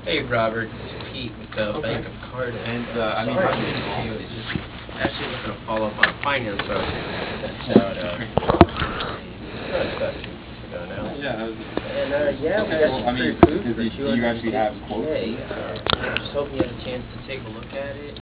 Hey Robert, this is Pete with the Bank of Cardiff. And I mean, Sorry how to do you miss you. involve it? Just actually looking to follow up on a finance article I sent out about 2 weeks ago now. Yeah, that was And yeah, we okay. got Well, you I mean, pre-approved for do you actually have quotes? 250K. Just hoping you had a chance to take a look at it.